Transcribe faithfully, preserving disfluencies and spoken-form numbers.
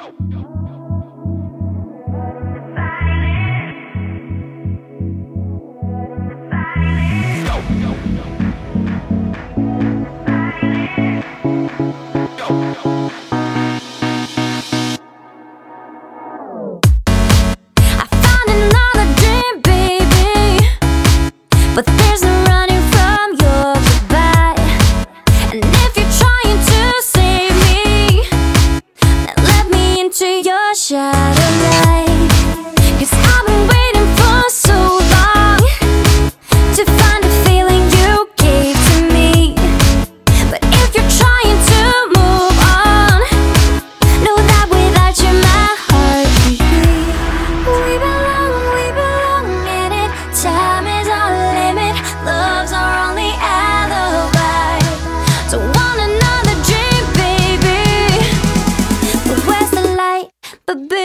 But there's no running from your goodbye. And if you're trying to save me, then let me into your shadow light. 'Cause I've been waiting for so long to find a feeling you gave to me. But if you're trying to move on, know that without you my heart can beat. We belong, we belong in it. Time is our limit, love's our only alibi. Don't want another dream, baby. But where's the light? But baby,